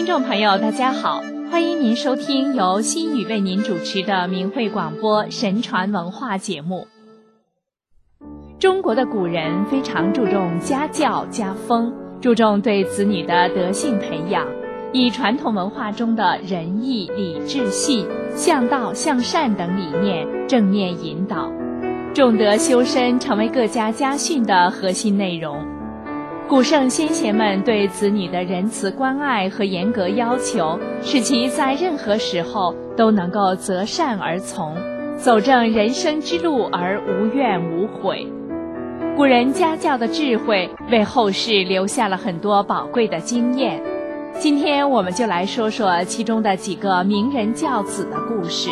众朋友大家好，欢迎您收听由心语为您主持的明慧广播神传文化节目。中国的古人非常注重家教家风，注重对子女的德性培养，以传统文化中的仁义礼智信、向道向善等理念正面引导，重德修身成为各家家训的核心内容。古圣先贤们对子女的仁慈关爱和严格要求，使其在任何时候都能够择善而从，走正人生之路而无怨无悔。古人家教的智慧为后世留下了很多宝贵的经验。今天我们就来说说其中的几个名人教子的故事。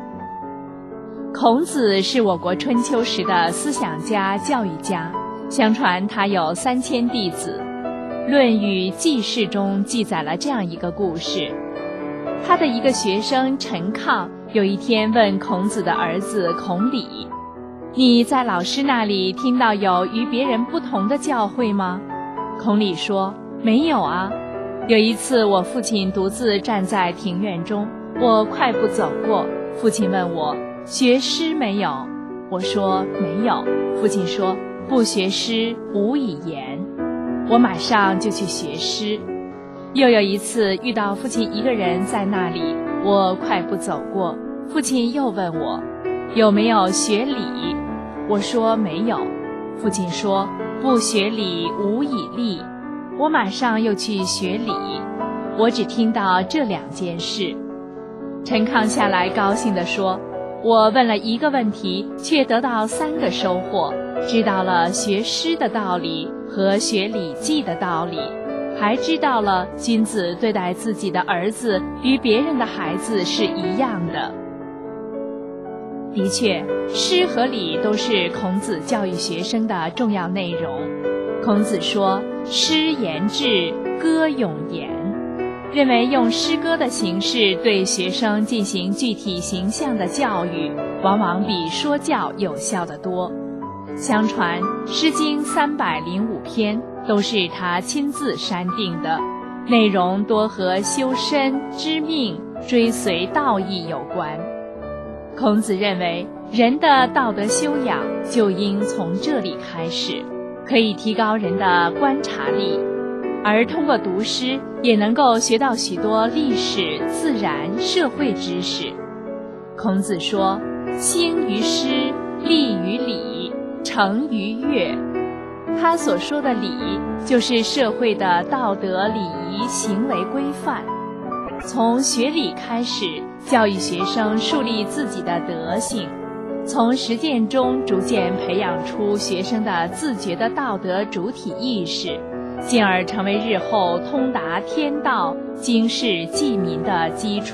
孔子是我国春秋时的思想家、教育家，相传他有3000弟子。《论语·记事》中记载了这样一个故事：他的一个学生陈亢有一天问孔子的儿子孔鲤：“你在老师那里听到有与别人不同的教诲吗？”孔鲤说：“没有啊。有一次我父亲独自站在庭院中，我快步走过，父亲问我学诗没有？我说没有。父亲说不学诗无以言。我马上就去学诗。又有一次遇到父亲一个人在那里，我快步走过，父亲又问我有没有学礼？我说没有。父亲说不学礼无以立。我马上又去学礼。我只听到这2件事。陈亢下来高兴地说，我问了一个问题，却得到3个收获，知道了学诗的道理和学礼记的道理，还知道了君子对待自己的儿子与别人的孩子是一样的。的确，诗和礼都是孔子教育学生的重要内容。孔子说，诗言志，歌咏言，认为用诗歌的形式对学生进行具体形象的教育，往往比说教有效得多。相传《诗经》305篇都是他亲自删定的，内容多和修身、知命、追随道义有关。孔子认为，人的道德修养就应从这里开始，可以提高人的观察力，而通过读诗也能够学到许多历史、自然、社会知识。孔子说，兴于诗，立于礼，成于乐。他所说的礼，就是社会的道德礼仪行为规范。从学礼开始，教育学生树立自己的德性，从实践中逐渐培养出学生的自觉的道德主体意识，进而成为日后通达天道、经世济民的基础。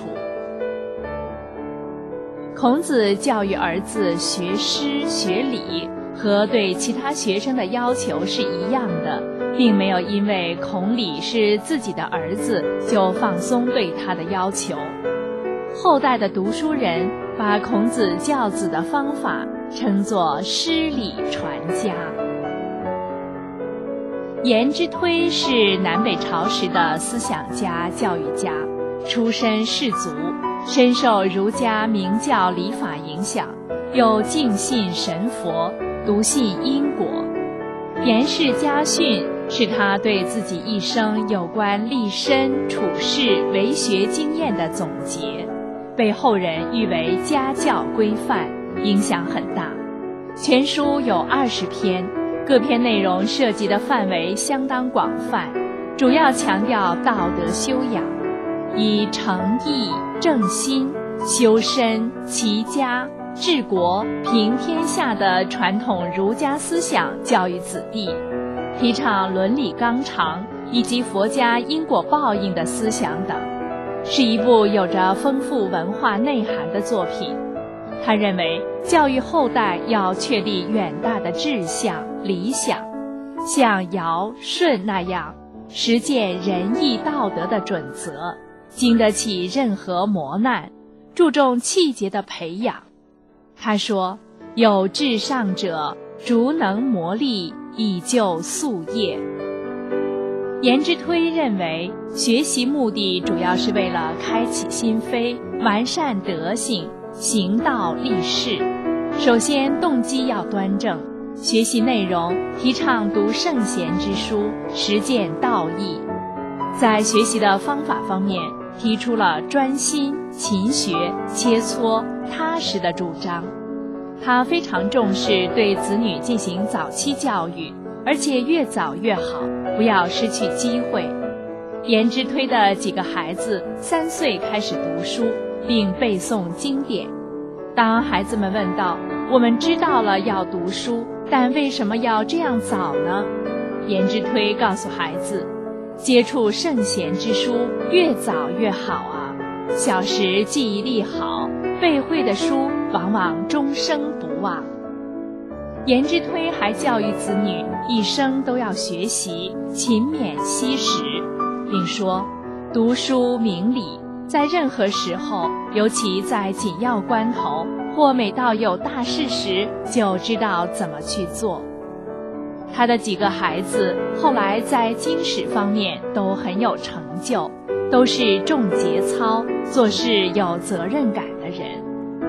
孔子教育儿子学诗学礼，和对其他学生的要求是一样的，并没有因为孔鲤是自己的儿子就放松对他的要求。后代的读书人把孔子教子的方法称作诗礼传家。颜之推是南北朝时的思想家、教育家，出身士族，深受儒家明教礼法影响，又敬信神佛，笃信因果。颜氏家训是他对自己一生有关立身、处世、为学经验的总结，被后人誉为家教规范，影响很大。全书有20篇，各篇内容涉及的范围相当广泛，主要强调道德修养，以诚意、正心、修身、齐家、治国、平天下的传统儒家思想教育子弟，提倡伦理纲常以及佛家因果报应的思想等，是一部有着丰富文化内涵的作品。他认为，教育后代要确立远大的志向、理想，像尧、舜那样实践仁义道德的准则，经得起任何磨难，注重气节的培养。他说，有志上者，竹能磨砺，以就夙业。 颜之推认为，学习目的主要是为了开启心扉，完善德行，行道立事。首先动机要端正，学习内容提倡读圣贤之书，实践道义。在学习的方法方面，提出了专心、勤学、切磋、踏实的主张。他非常重视对子女进行早期教育，而且越早越好，不要失去机会。颜之推的几个孩子3岁开始读书，并背诵经典。当孩子们问道：“我们知道了要读书，但为什么要这样早呢？”颜之推告诉孩子，接触圣贤之书越早越好啊，小时记忆力好，背会的书往往终生不忘。颜之推还教育子女一生都要学习，勤勉惜时，并说：“读书明理，在任何时候，尤其在紧要关头，或每到有大事时，就知道怎么去做。”他的几个孩子后来在经史方面都很有成就，都是重节操、做事有责任感的人。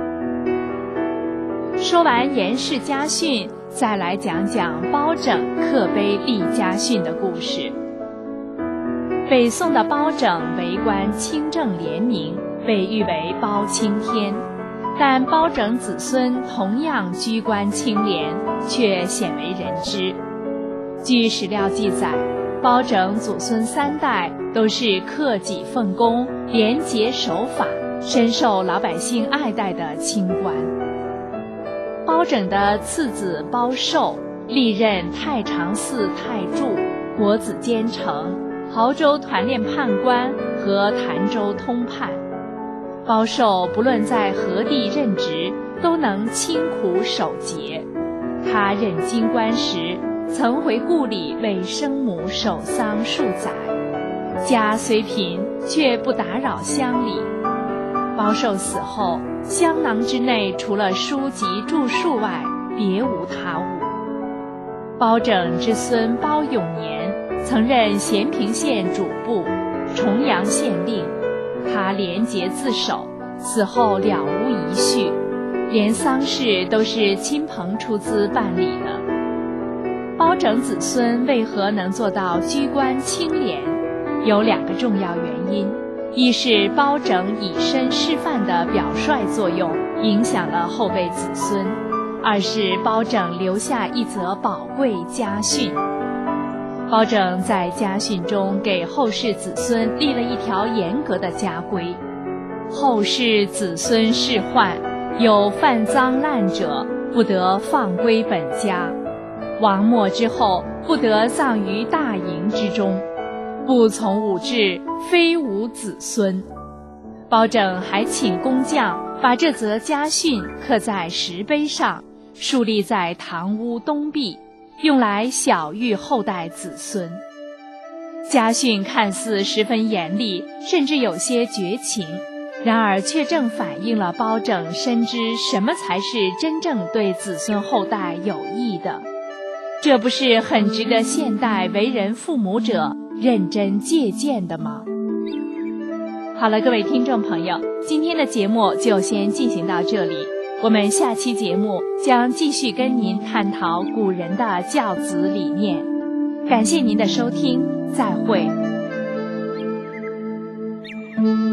说完颜氏家训，再来讲讲包拯刻碑立家训的故事。北宋的包拯为官清正廉明，被誉为包青天，但包拯子孙同样居官清廉，却鲜为人知。据史料记载，包拯祖孙3代都是克己奉公、廉洁守法，深受老百姓爱戴的清官。包拯的次子包寿历任太常寺太柱、国子监丞、亳州团练判官和潭州通判。包寿不论在何地任职，都能清苦守节。他任京官时，曾回故里为生母守丧数载，家虽贫，却不打扰乡里。包寿死后，香囊之内除了书籍著述外，别无他物。包拯之孙包永年曾任咸平县主簿、重阳县令，他廉洁自守，死后了无遗绪，连丧事都是亲朋出资办理的。包拯子孙为何能做到居官清廉？有2个重要原因。一是包拯以身示范的表率作用，影响了后辈子孙；二是包拯留下一则宝贵家训。包拯在家训中给后世子孙立了一条严格的家规：后世子孙仕宦，有犯赃滥者，不得放归本家；亡没之后，不得葬于大营之中。不从武制，非吾子孙。包拯还请工匠把这则家训刻在石碑上，竖立在堂屋东壁，用来晓谕后代子孙。家训看似十分严厉，甚至有些绝情，然而却正反映了包拯深知什么才是真正对子孙后代有益的。这不是很值得现代为人父母者认真借鉴的吗？好了，各位听众朋友，今天的节目就先进行到这里，我们下期节目将继续跟您探讨古人的教子理念。感谢您的收听，再会。